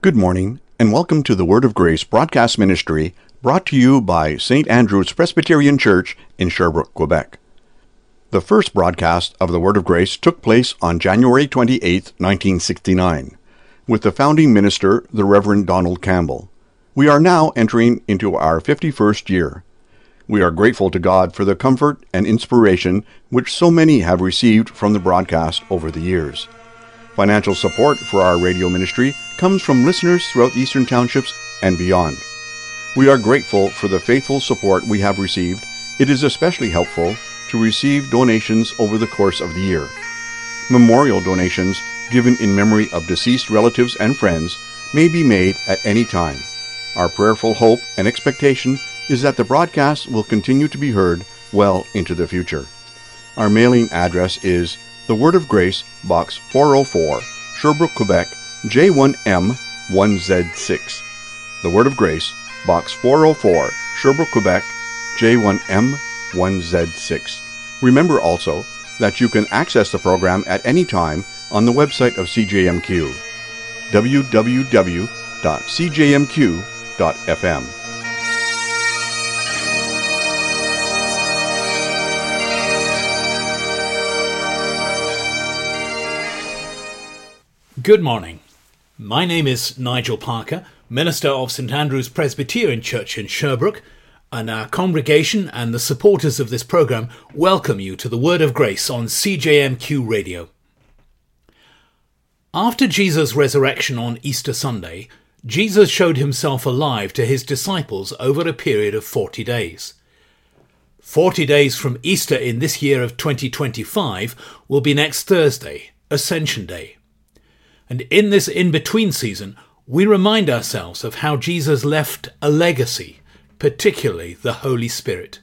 Good morning, and welcome to the Word of Grace broadcast ministry brought to you by St. Andrew's Presbyterian Church in Sherbrooke, Quebec. The first broadcast of the Word of Grace took place on January 28, 1969, with the founding minister, the Reverend Donald Campbell. We are now entering into our 51st year. We are grateful to God for the comfort and inspiration which so many have received from the broadcast over the years. Financial support for our radio ministry comes from listeners throughout the Eastern Townships and beyond. We are grateful for the faithful support we have received. It is especially helpful to receive donations over the course of the year. Memorial donations given in memory of deceased relatives and friends may be made at any time. Our prayerful hope and expectation is that the broadcast will continue to be heard well into the future. Our mailing address is The Word of Grace, Box 404, Sherbrooke, Quebec, J1M1Z6. The Word of Grace, Box 404, Sherbrooke, Quebec, J1M1Z6. Remember also that you can access the program at any time on the website of CJMQ, www.cjmq.fm. Good morning. My name is Nigel Parker, minister of St. Andrew's Presbyterian Church in Sherbrooke, and our congregation and the supporters of this program welcome you to the Word of Grace on CJMQ Radio. After Jesus' resurrection on Easter Sunday, Jesus showed himself alive to his disciples over a period of 40 days. 40 days from Easter in this year of 2025 will be next Thursday, Ascension Day. And in this in-between season, we remind ourselves of how Jesus left a legacy, particularly the Holy Spirit.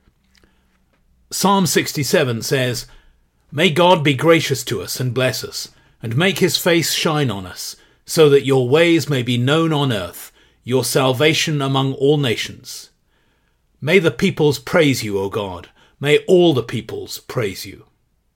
Psalm 67 says, "May God be gracious to us and bless us, and make his face shine on us, so that your ways may be known on earth, your salvation among all nations. May the peoples praise you, O God. May all the peoples praise you."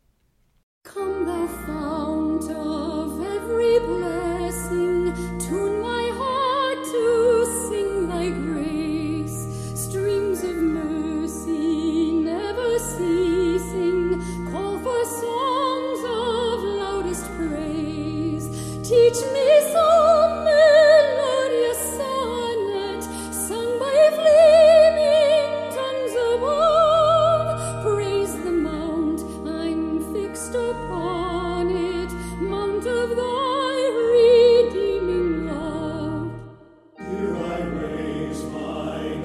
Come thou fount of every blessing, tune my heart to sing thy grace. Streams of mercy never ceasing, call for songs of loudest praise. Teach me some melodious sonnet, sung by flaming tongues above. Praise the mount I'm fixed upon it, mount of thy redeeming love. Here I raise mine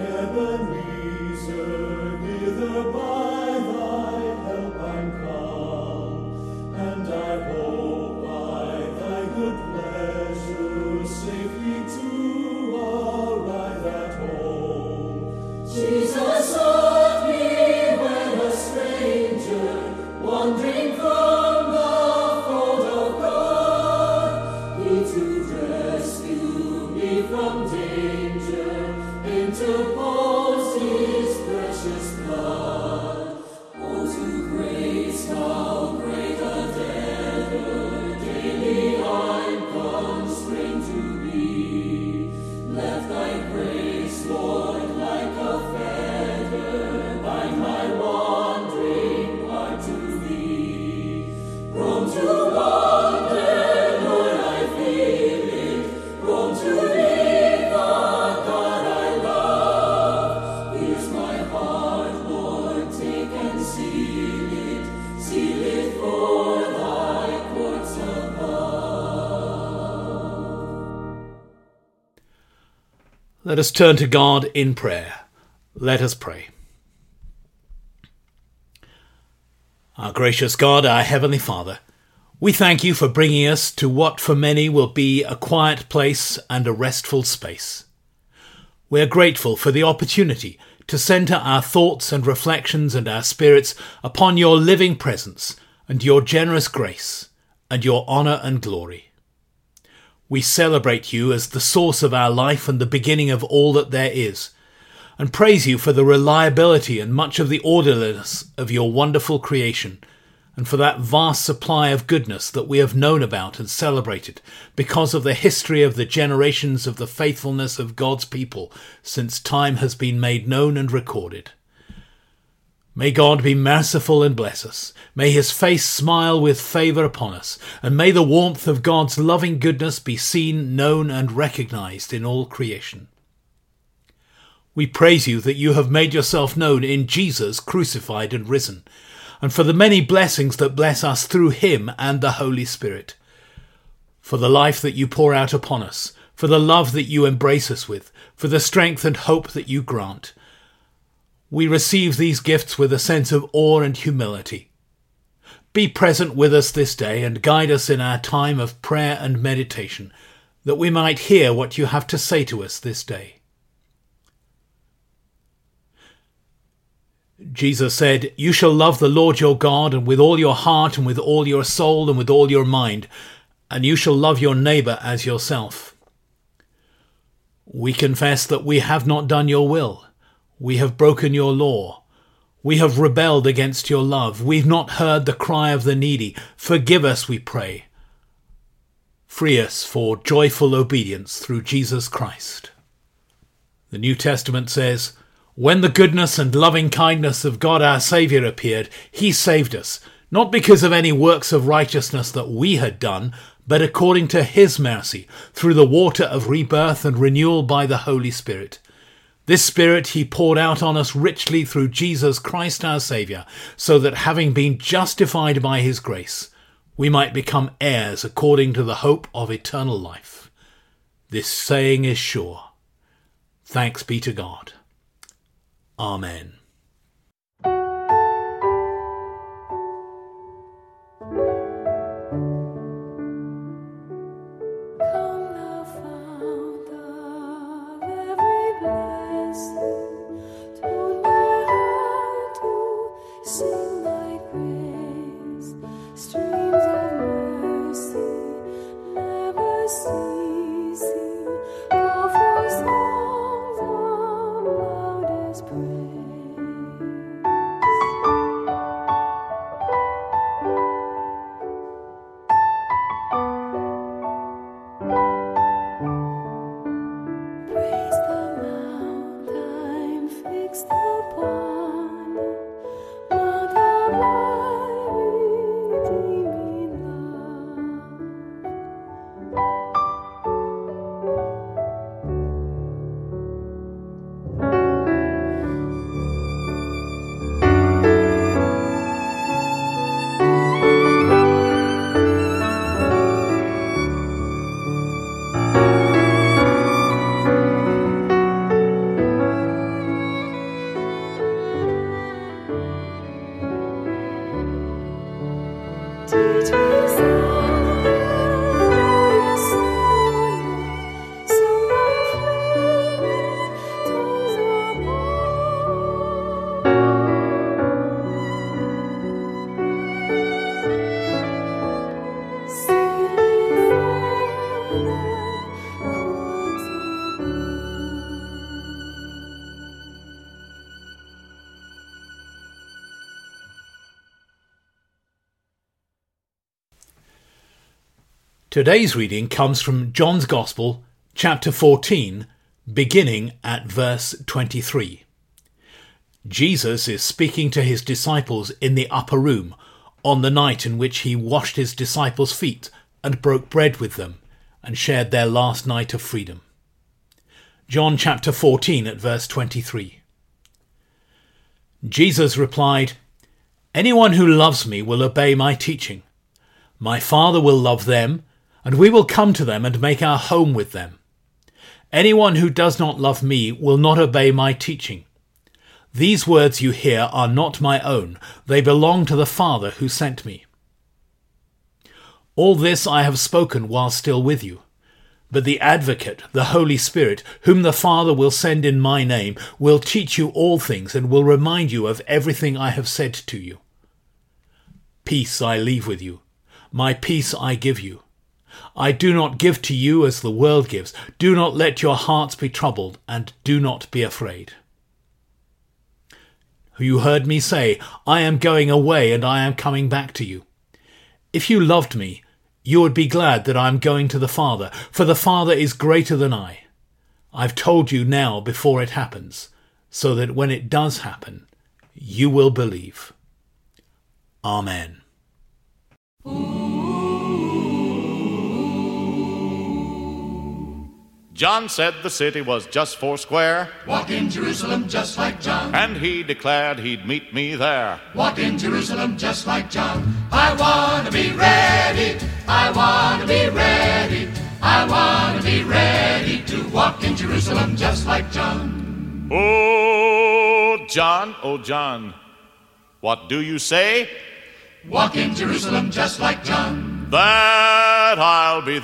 Ebenezer, hither by thy help I'm come, and I hope by thy good pleasure safely to arrive at home. Jesus sought me when a stranger, wandering from the fold of God. He to rescue me from danger interposed his precious blood. Oh, to grace how great a debtor daily I'm constrained to be. Let thy grace, Lord, like a fetter, bind my wandering heart to thee. Prone to wander, Lord, I feel it, prone to leave the God I love. Here's my heart, Lord, take and seal it for thy courts above. Let us turn to God in prayer. Let us pray. Our gracious God, our Heavenly Father, we thank you for bringing us to what for many will be a quiet place and a restful space. We are grateful for the opportunity to centre our thoughts and reflections and our spirits upon your living presence and your generous grace and your honour and glory. We celebrate you as the source of our life and the beginning of all that there is, and praise you for the reliability and much of the orderliness of your wonderful creation, and for that vast supply of goodness that we have known about and celebrated because of the history of the generations of the faithfulness of God's people since time has been made known and recorded. May God be merciful and bless us. May his face smile with favour upon us, and may the warmth of God's loving goodness be seen, known and recognised in all creation. We praise you that you have made yourself known in Jesus crucified and risen, and for the many blessings that bless us through him and the Holy Spirit, for the life that you pour out upon us, for the love that you embrace us with, for the strength and hope that you grant. We receive these gifts with a sense of awe and humility. Be present with us this day and guide us in our time of prayer and meditation, that we might hear what you have to say to us this day. Jesus said, "You shall love the Lord your God and with all your heart and with all your soul and with all your mind, and you shall love your neighbour as yourself." We confess that we have not done your will. We have broken your law. We have rebelled against your love. We've not heard the cry of the needy. Forgive us, we pray. Free us for joyful obedience through Jesus Christ. The New Testament says, "When the goodness and loving kindness of God our Saviour appeared, he saved us, not because of any works of righteousness that we had done, but according to his mercy, through the water of rebirth and renewal by the Holy Spirit. This Spirit he poured out on us richly through Jesus Christ our Saviour, so that having been justified by his grace, we might become heirs according to the hope of eternal life. This saying is sure. Thanks be to God. Amen." Come, thou fount of every blessing, tune my heart to sing thy praise. Streams of mercy, never ceasing, pour forth songs of loudest praise. Praise the mount I'm fixed upon, mount of thy redeeming love. Teach me song, glorious song, song of heaven, tongues above. Sailing from the courts above. Today's reading comes from John's Gospel, chapter 14, beginning at verse 23. Jesus is speaking to his disciples in the upper room on the night in which he washed his disciples' feet and broke bread with them and shared their last night of freedom. John chapter 14 at verse 23. Jesus replied, "Anyone who loves me will obey my teaching. My Father will love them, and we will come to them and make our home with them. Anyone who does not love me will not obey my teaching. These words you hear are not my own. They belong to the Father who sent me. All this I have spoken while still with you. But the Advocate, the Holy Spirit, whom the Father will send in my name, will teach you all things and will remind you of everything I have said to you. Peace I leave with you. My peace I give you. I do not give to you as the world gives. Do not let your hearts be troubled, and do not be afraid." You heard me say, I am going away and I am coming back to you. If you loved me, you would be glad that I am going to the Father, for the Father is greater than I. I've told you now before it happens, so that when it does happen, you will believe. Amen. John said the city was just 4 square, Walk in Jerusalem just like John. and he declared he'd meet me there. Walk in Jerusalem just like John. I want to be ready. I want to be ready. I want to be ready to walk in Jerusalem just like John. Oh, John, what do you say? Walk in Jerusalem just like John. That I'll be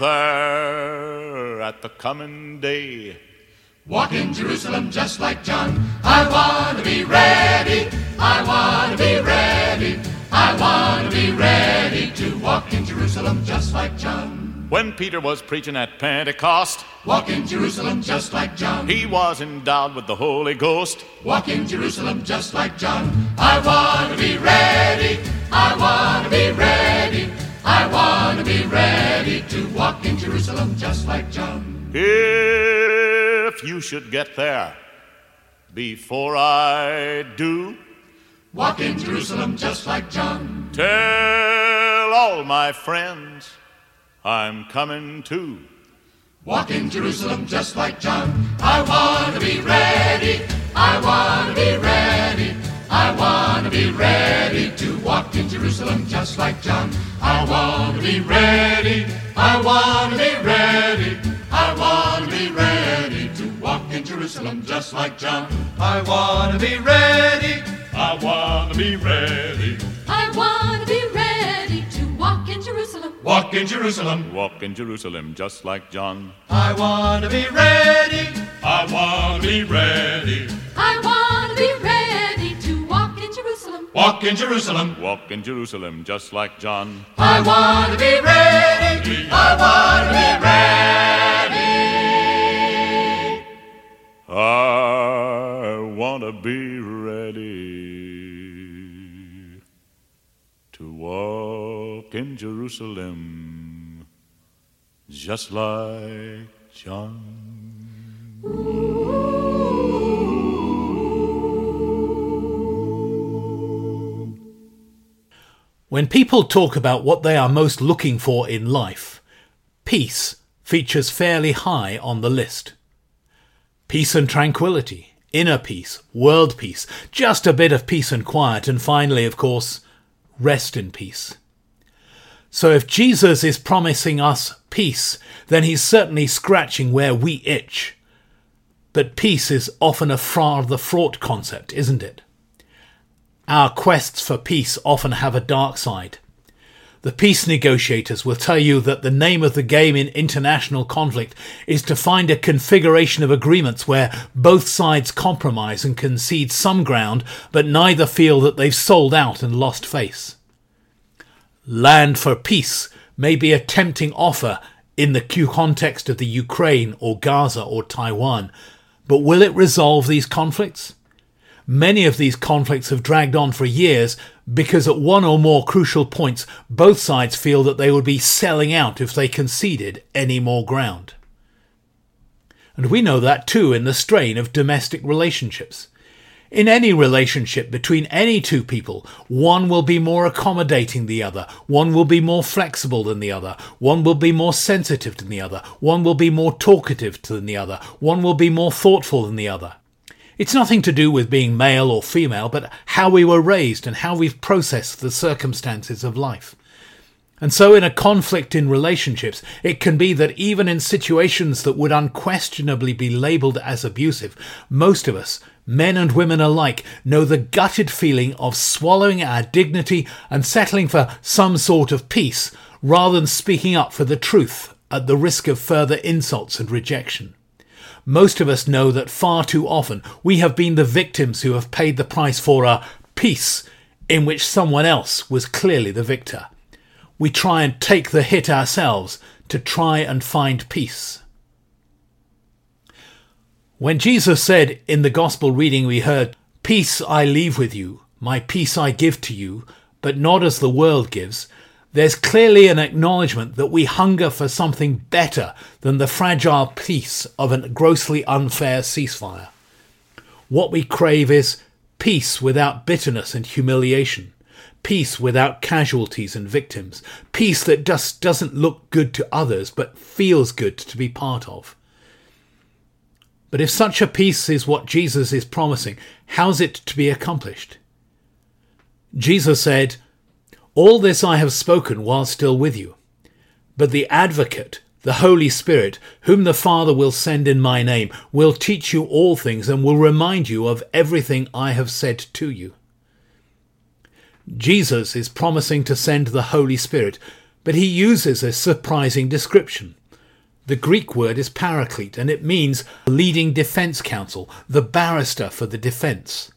there at the coming day. Walk in Jerusalem just like John. I want to be ready. I want to be ready. I want to be ready to walk in Jerusalem just like John. When Peter was preaching at Pentecost, Walk in Jerusalem just like John. he was endowed with the Holy Ghost. Walk in Jerusalem just like John. I want to be ready. I want to be ready. I want to be ready to walk in Jerusalem just like John. If you should get there before I do, Walk in Jerusalem just like John. tell all my friends I'm coming too. Walk in Jerusalem just like John. I want to be ready. I want to be ready. I want to be ready to walk in Jerusalem just like John. I want to be ready. I want to be ready. I want to be ready to walk in Jerusalem just like John. I want to be ready. I want to be ready. I want to be ready to walk in Jerusalem. Walk in Jerusalem. Walk in Jerusalem just like John. I want to be ready. I want to be ready. I want to be ready to walk in Jerusalem. Walk in Jerusalem. Walk in Jerusalem just like John. I want to be ready. I want to be ready. I want to be ready to walk in Jerusalem just like John. When people talk about what they are most looking for in life, peace features fairly high on the list. Peace and tranquility, inner peace, world peace, just a bit of peace and quiet, and finally, of course, rest in peace. So if Jesus is promising us peace, then he's certainly scratching where we itch. But peace is often a rather fraught concept, isn't it? Our quests for peace often have a dark side. The peace negotiators will tell you that the name of the game in international conflict is to find a configuration of agreements where both sides compromise and concede some ground, but neither feel that they've sold out and lost face. Land for peace may be a tempting offer in the context of the Ukraine or Gaza or Taiwan, but will it resolve these conflicts? Many of these conflicts have dragged on for years because at one or more crucial points both sides feel that they would be selling out if they conceded any more ground. And we know that too in the strain of domestic relationships. In any relationship between any two people, one will be more accommodating than the other, one will be more flexible than the other, one will be more sensitive than the other, one will be more talkative than the other, one will be more thoughtful than the other. It's nothing to do with being male or female, but how we were raised and how we've processed the circumstances of life. And so in a conflict in relationships, it can be that even in situations that would unquestionably be labelled as abusive, most of us, men and women alike, know the gutted feeling of swallowing our dignity and settling for some sort of peace, rather than speaking up for the truth at the risk of further insults and rejection. Most of us know that far too often we have been the victims who have paid the price for a peace in which someone else was clearly the victor. We try and take the hit ourselves to try and find peace. When Jesus said in the gospel reading we heard, Peace I leave with you, my peace I give to you, but not as the world gives, there's clearly an acknowledgement that we hunger for something better than the fragile peace of a grossly unfair ceasefire. What we crave is peace without bitterness and humiliation, peace without casualties and victims, peace that just doesn't look good to others but feels good to be part of. But if such a peace is what Jesus is promising, how's it to be accomplished? Jesus said, "All this I have spoken while still with you. But the Advocate, the Holy Spirit, whom the Father will send in my name, will teach you all things and will remind you of everything I have said to you." Jesus is promising to send the Holy Spirit, but he uses a surprising description. The Greek word is paraclete, and it means leading defense counsel, the barrister for the defense.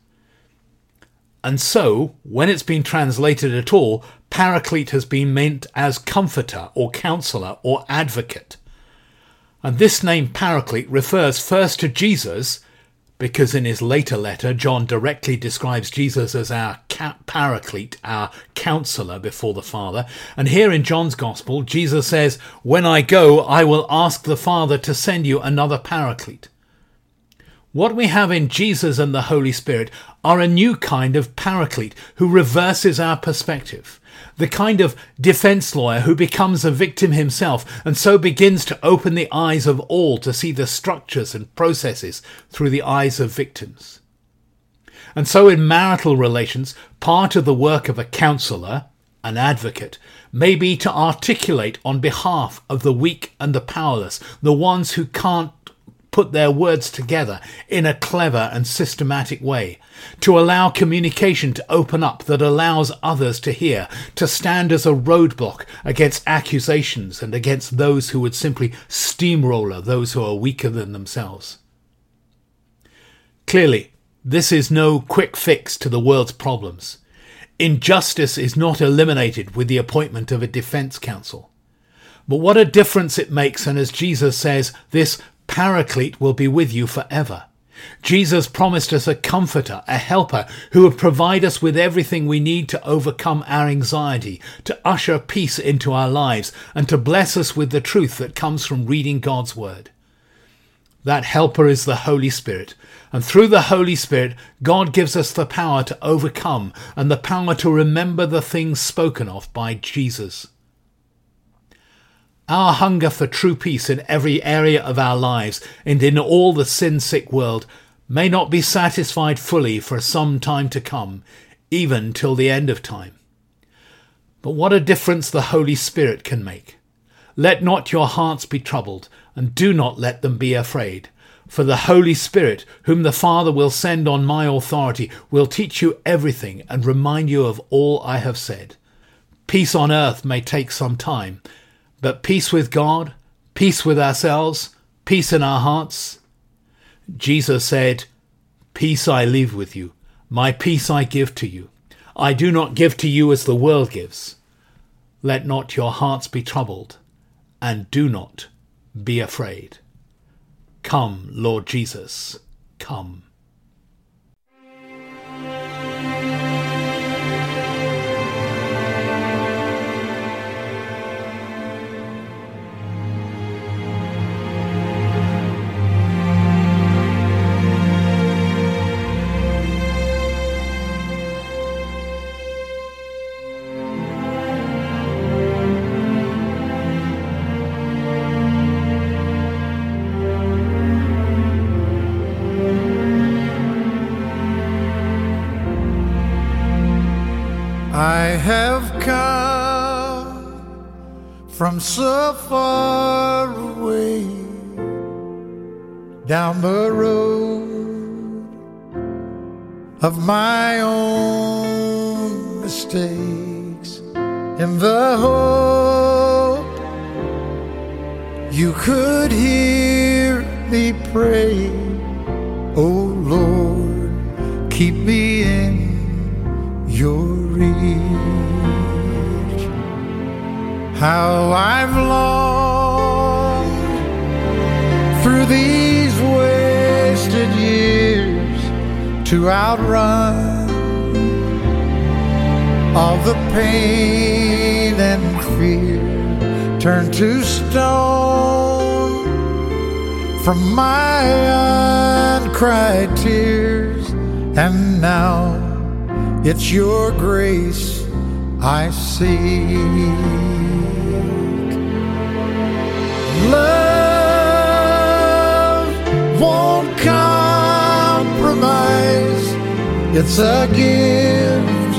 And so, when it's been translated at all, paraclete has been meant as comforter or counselor or advocate. And this name paraclete refers first to Jesus, because in his later letter, John directly describes Jesus as our paraclete, our counselor before the Father. And here in John's Gospel, Jesus says, "When I go, I will ask the Father to send you another paraclete." What we have in Jesus and the Holy Spirit are a new kind of paraclete who reverses our perspective, the kind of defense lawyer who becomes a victim himself and so begins to open the eyes of all to see the structures and processes through the eyes of victims. And so in marital relations, part of the work of a counselor, an advocate, may be to articulate on behalf of the weak and the powerless, the ones who can't put their words together in a clever and systematic way, to allow communication to open up that allows others to hear, to stand as a roadblock against accusations and against those who would simply steamroller those who are weaker than themselves. Clearly, this is no quick fix to the world's problems. Injustice is not eliminated with the appointment of a defense counsel. But what a difference it makes, and as Jesus says, this Paraclete will be with you forever. Jesus promised us a comforter, a helper, who would provide us with everything we need to overcome our anxiety, to usher peace into our lives, and to bless us with the truth that comes from reading God's Word. That helper is the Holy Spirit, and through the Holy Spirit, God gives us the power to overcome and the power to remember the things spoken of by Jesus. Our hunger for true peace in every area of our lives and in all the sin-sick world may not be satisfied fully for some time to come, even till the end of time. But what a difference the Holy Spirit can make. Let not your hearts be troubled, and do not let them be afraid. For the Holy Spirit, whom the Father will send on my authority, will teach you everything and remind you of all I have said. Peace on earth may take some time, but peace with God, peace with ourselves, peace in our hearts. Jesus said, "Peace I leave with you, my peace I give to you. I do not give to you as the world gives. Let not your hearts be troubled, and do not be afraid." Come, Lord Jesus, come. I have come from so far away, down the road of my own mistakes, in the hope you could hear me pray. Oh Lord, keep me in your reach. How I've longed through these wasted years to outrun all the pain and fear, turn to stone from my uncried tears. And now it's your grace I seek. Love won't compromise. It's a gift.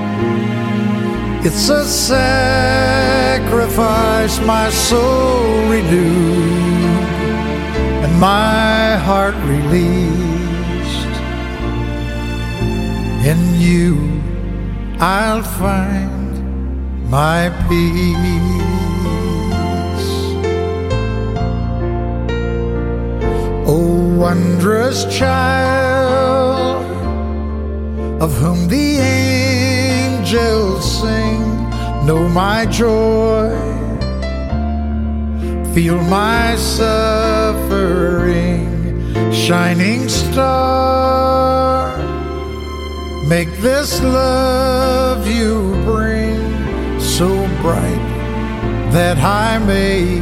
It's a sacrifice, my soul renewed and my heart released. In you I'll find my peace. Oh, wondrous child, of whom the angels sing, know my joy, feel my suffering, shining star, make this love you bring so bright that I may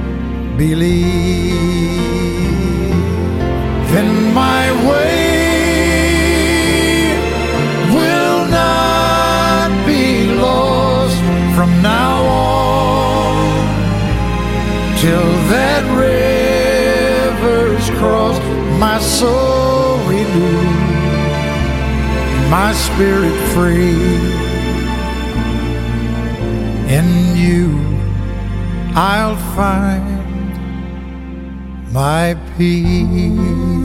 believe. Then my way will not be lost from now on, till that river's crossed, my soul renewed, my spirit free. In you I'll find my peace.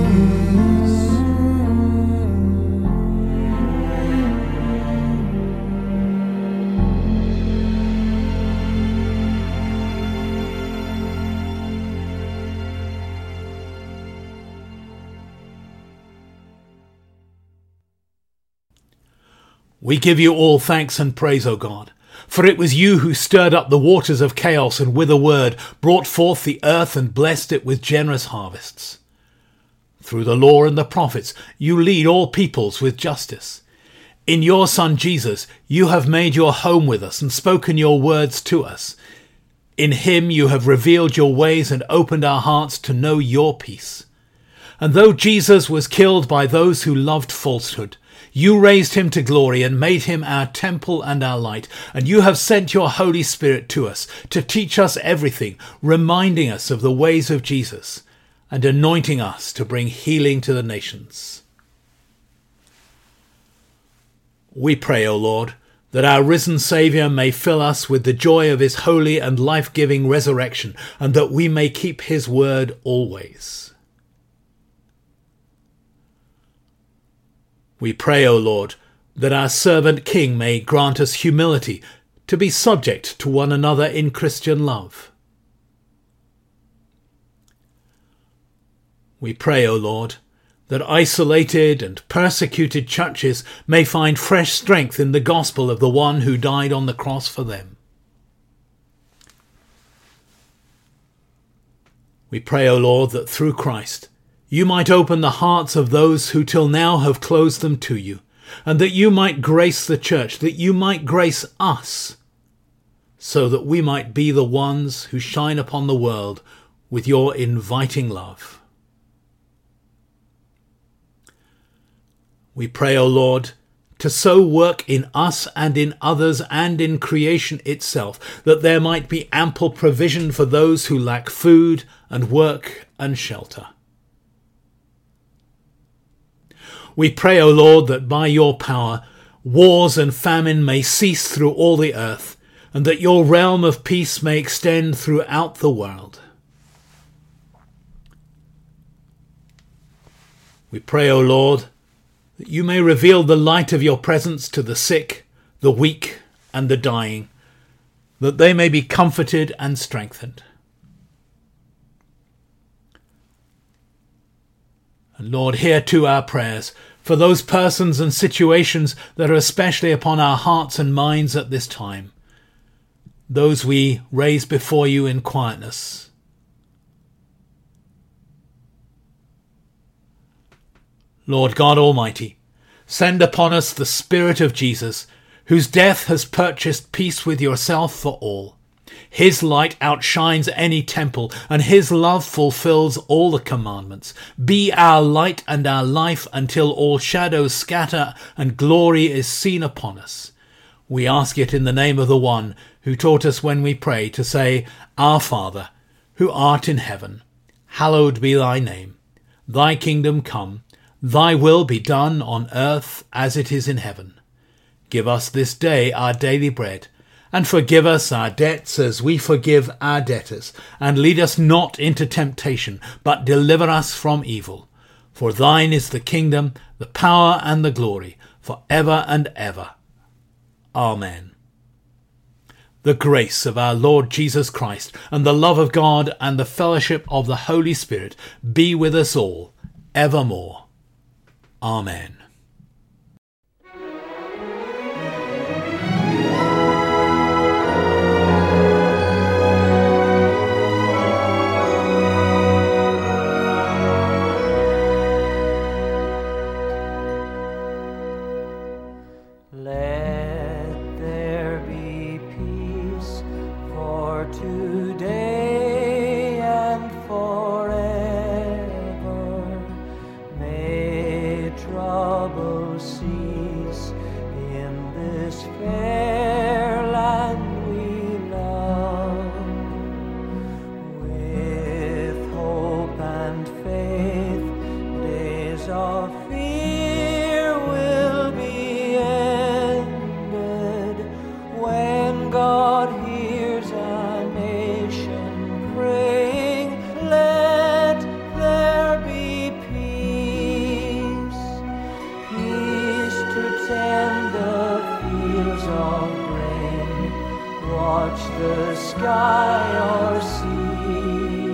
We give you all thanks and praise, O God, for it was you who stirred up the waters of chaos and with a word brought forth the earth and blessed it with generous harvests. Through the law and the prophets you lead all peoples with justice. In your Son Jesus you have made your home with us and spoken your words to us. In him you have revealed your ways and opened our hearts to know your peace. And though Jesus was killed by those who loved falsehood, you raised him to glory and made him our temple and our light. And you have sent your Holy Spirit to us to teach us everything, reminding us of the ways of Jesus and anointing us to bring healing to the nations. We pray, O Lord, that our risen Saviour may fill us with the joy of his holy and life-giving resurrection, and that we may keep his word always. We pray, O Lord, that our servant King may grant us humility to be subject to one another in Christian love. We pray, O Lord, that isolated and persecuted churches may find fresh strength in the gospel of the one who died on the cross for them. We pray, O Lord, that through Christ you might open the hearts of those who till now have closed them to you, and that you might grace the church, that you might grace us, so that we might be the ones who shine upon the world with your inviting love. We pray, O Lord, to so work in us and in others and in creation itself, that there might be ample provision for those who lack food and work and shelter. We pray, O Lord, that by your power wars and famine may cease through all the earth, and that your realm of peace may extend throughout the world. We pray, O Lord, that you may reveal the light of your presence to the sick, the weak, and the dying, that they may be comforted and strengthened. And Lord, hear too our prayers for those persons and situations that are especially upon our hearts and minds at this time, those we raise before you in quietness. Lord God Almighty, send upon us the Spirit of Jesus, whose death has purchased peace with yourself for all. His light outshines any temple, and his love fulfills all the commandments. Be our light and our life until all shadows scatter and glory is seen upon us. We ask it in the name of the one who taught us when we pray to say, Our Father, who art in heaven, hallowed be thy name. Thy kingdom come, thy will be done on earth as it is in heaven. Give us this day our daily bread, and forgive us our debts as we forgive our debtors. And lead us not into temptation, but deliver us from evil. For thine is the kingdom, the power, and the glory, for ever and ever. Amen. The grace of our Lord Jesus Christ, and the love of God, and the fellowship of the Holy Spirit be with us all, evermore. Amen. Today and forever, may trouble cease in this fair land we love. With hope and faith, days of fear will be ended when God hears our nation praying. Let there be peace, peace to tend the fields of grain, watch the sky or sea,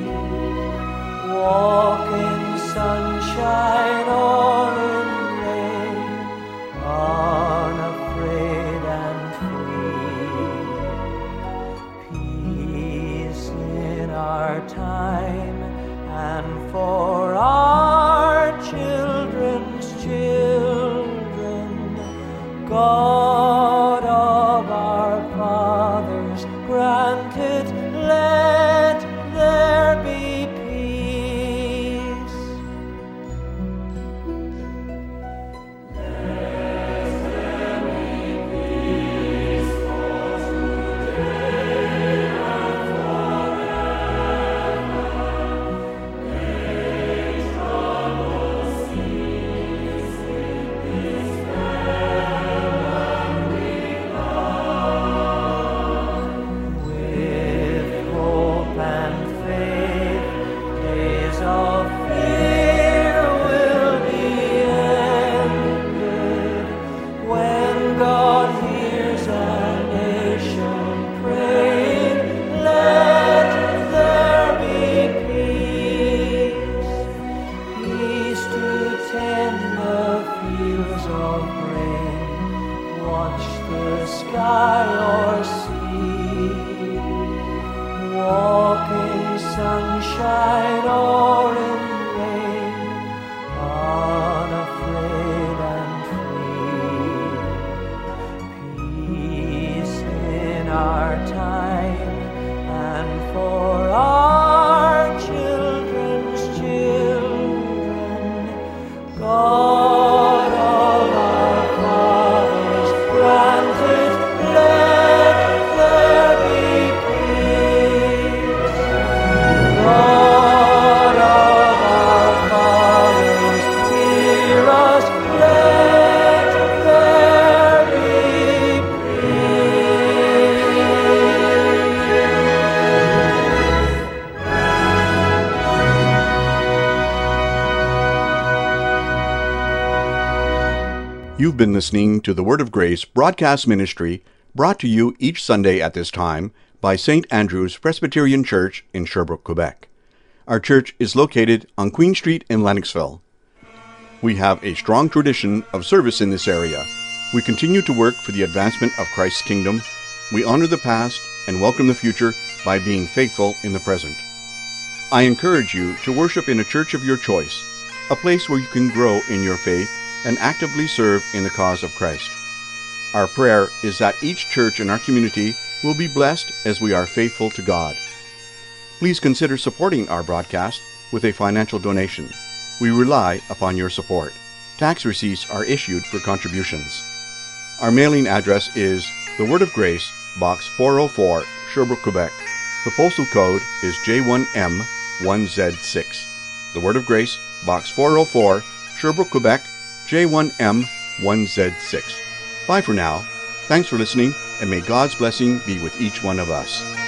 walk in sunshine or in rain, unafraid and free. Peace in our time and for our children's children. God of our fathers, grant it, let there be peace. With hope and faith, days of fear will be ended when God hears a nation praying. Let there be peace, peace to tend the fields of grain, watch the sky or sea, walk in sunshine or in rain, unafraid and free. Peace in our time and for our children's children. God of our fathers, grant it, let there be peace. God of our fathers, hear us, let there be You've been listening to the Word of Grace broadcast ministry, brought to you each Sunday at this time by St. Andrew's Presbyterian Church in Sherbrooke, Quebec. Our church is located on Queen Street in Lennoxville. We have a strong tradition of service in this area. We continue to work for the advancement of Christ's kingdom. We honor the past and welcome the future by being faithful in the present. I encourage you to worship in a church of your choice. a place where you can grow in your faith and actively serve in the cause of Christ. Our prayer is that each church in our community will be blessed as we are faithful to God. Please consider supporting our broadcast with a financial donation. We rely upon your support. Tax receipts are issued for contributions. Our mailing address is The Word of Grace, Box 404, Sherbrooke, Quebec. The postal code is J1M1Z6. The Word of Grace, Box 404, Sherbrooke, Quebec, J1M1Z6. Bye for now. Thanks for listening, and may God's blessing be with each one of us.